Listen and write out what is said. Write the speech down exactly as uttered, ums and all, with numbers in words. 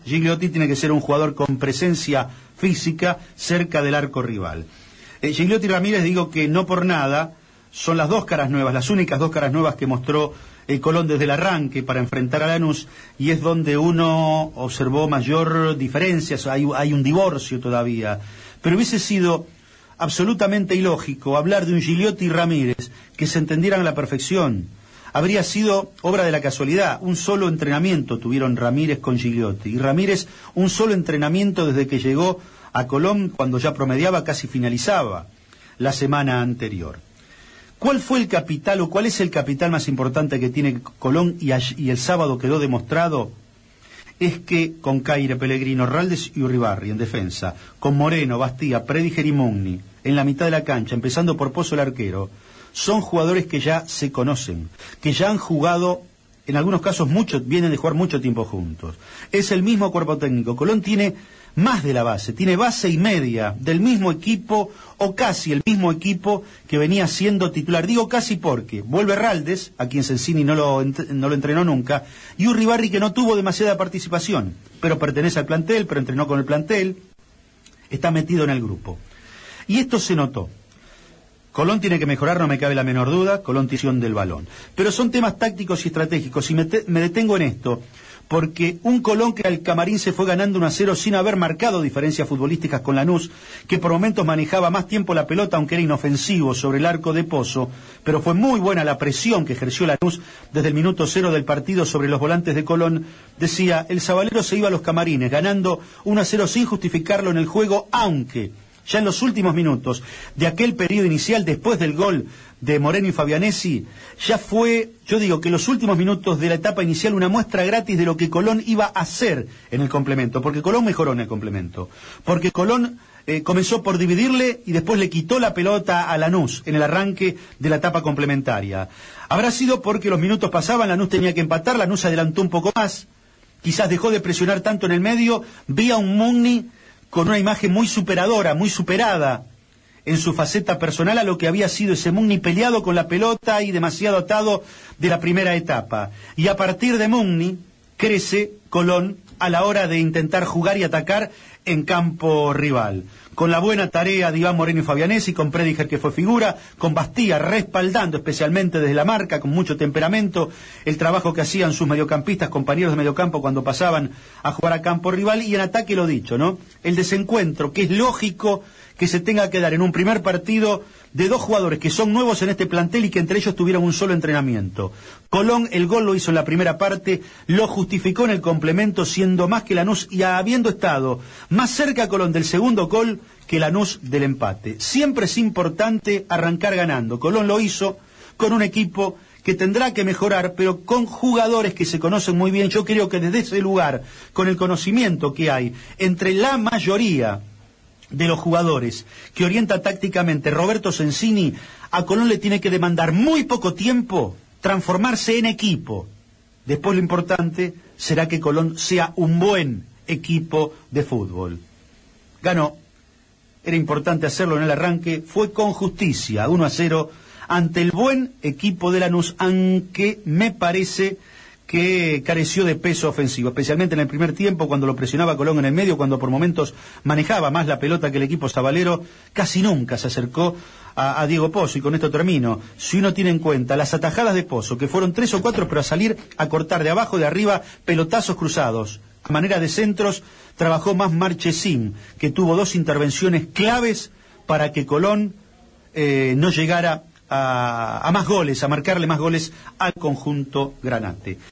Gigliotti tiene que ser un jugador con presencia física cerca del arco rival. Eh, Gigliotti y Ramírez, digo que no por nada, son las dos caras nuevas, las únicas dos caras nuevas que mostró el Colón desde el arranque para enfrentar a Lanús, y es donde uno observó mayor diferencias, hay, hay un divorcio todavía. Pero hubiese sido absolutamente ilógico hablar de un Gigliotti y Ramírez que se entendieran a la perfección. Habría sido obra de la casualidad. Un solo entrenamiento tuvieron Ramírez con Gigliotti, y Ramírez un solo entrenamiento desde que llegó a Colón, cuando ya promediaba, casi finalizaba la semana anterior. ¿Cuál fue el capital o cuál es el capital más importante que tiene Colón y, y el sábado quedó demostrado? Es que con Caire, Pellegrino, Raldes y Uribarri en defensa, con Moreno, Bastía, Prediger y Mugni en la mitad de la cancha, empezando por Pozo el arquero, son jugadores que ya se conocen, que ya han jugado, en algunos casos mucho, vienen de jugar mucho tiempo juntos. Es el mismo cuerpo técnico. Colón tiene más de la base, tiene base y media del mismo equipo, o casi el mismo equipo que venía siendo titular. Digo casi porque vuelve Raldes, a quien Sensini no lo, no lo entrenó nunca, y Uribarri, que no tuvo demasiada participación, pero pertenece al plantel, pero entrenó con el plantel, está metido en el grupo. Y esto se notó. Colón tiene que mejorar, no me cabe la menor duda, Colón tiene del balón. Pero son temas tácticos y estratégicos, y me, te, me detengo en esto, porque un Colón que al camarín se fue ganando uno a cero sin haber marcado diferencias futbolísticas con Lanús, que por momentos manejaba más tiempo la pelota, aunque era inofensivo sobre el arco de Pozo, pero fue muy buena la presión que ejerció Lanús desde el minuto cero del partido sobre los volantes de Colón. Decía, el Sabalero se iba a los camarines, ganando uno a cero sin justificarlo en el juego, aunque ya en los últimos minutos de aquel periodo inicial, después del gol de Moreno y Fabianesi, ya fue, yo digo que los últimos minutos de la etapa inicial, una muestra gratis de lo que Colón iba a hacer en el complemento, porque Colón mejoró en el complemento, porque Colón eh, comenzó por dividirle y después le quitó la pelota a Lanús en el arranque de la etapa complementaria. Habrá sido porque los minutos pasaban, Lanús tenía que empatar, Lanús adelantó un poco más, quizás dejó de presionar tanto en el medio, vía un Mugni con una imagen muy superadora, muy superada en su faceta personal a lo que había sido ese Mugni peleado con la pelota y demasiado atado de la primera etapa. Y a partir de Mugni crece Colón a la hora de intentar jugar y atacar en campo rival. Con la buena tarea de Iván Moreno y Fabianesi, con Prediger, que fue figura, con Bastía respaldando especialmente desde la marca, con mucho temperamento, el trabajo que hacían sus mediocampistas, compañeros de mediocampo cuando pasaban a jugar a campo rival, y en ataque lo dicho, ¿no? El desencuentro, que es lógico que se tenga que dar en un primer partido de dos jugadores que son nuevos en este plantel y que entre ellos tuvieron un solo entrenamiento. Colón el gol lo hizo en la primera parte, lo justificó en el complemento, siendo más que Lanús y habiendo estado más cerca Colón del segundo gol que Lanús del empate. Siempre es importante arrancar ganando. Colón lo hizo con un equipo que tendrá que mejorar, pero con jugadores que se conocen muy bien. Yo creo que desde ese lugar, con el conocimiento que hay entre la mayoría de los jugadores que orienta tácticamente Roberto Sensini, a Colón le tiene que demandar muy poco tiempo transformarse en equipo. Después lo importante será que Colón sea un buen equipo de fútbol. Ganó, era importante hacerlo en el arranque, fue con justicia, uno a cero ante el buen equipo de Lanús, aunque me parece que careció de peso ofensivo, especialmente en el primer tiempo, cuando lo presionaba Colón en el medio, cuando por momentos manejaba más la pelota que el equipo sabalero, casi nunca se acercó a, a Diego Pozo. Y con esto termino. Si uno tiene en cuenta las atajadas de Pozo, que fueron tres o cuatro, pero a salir a cortar de abajo, de arriba, pelotazos cruzados, a manera de centros, trabajó más Marchesín, que tuvo dos intervenciones claves para que Colón eh, no llegara a, a más goles, a marcarle más goles al conjunto granate.